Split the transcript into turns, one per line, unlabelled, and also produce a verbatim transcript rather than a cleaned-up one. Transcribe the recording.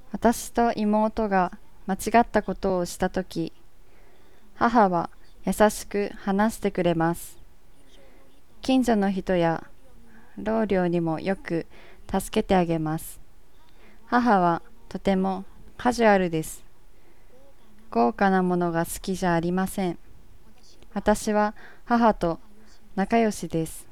私と妹が間違ったことをしたとき、母は優しく話してくれます。近所の人や老僚にもよく助けてあげます。母はとてもカジュアルです。豪華なものが好きじゃありません。私は母と仲良しです。